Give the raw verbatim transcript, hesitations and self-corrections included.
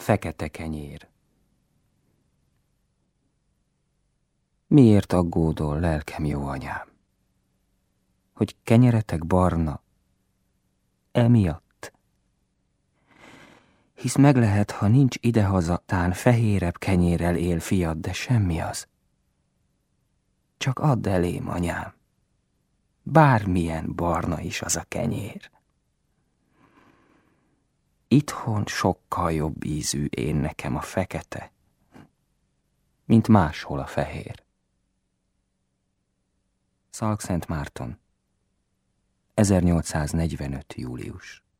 Fekete kenyér. Miért aggódol, lelkem jó anyám? Hogy kenyeretek barna? Emiatt? Hisz meg lehet, ha nincs idehaza, tán fehérebb kenyérrel él fiad, de semmi az. Csak add elém, anyám. Bármilyen barna is az a kenyér. Itthon sokkal jobb ízű én nekem a fekete, mint máshol a fehér. Szalkszentmárton, ezernyolcszáznegyvenöt. július.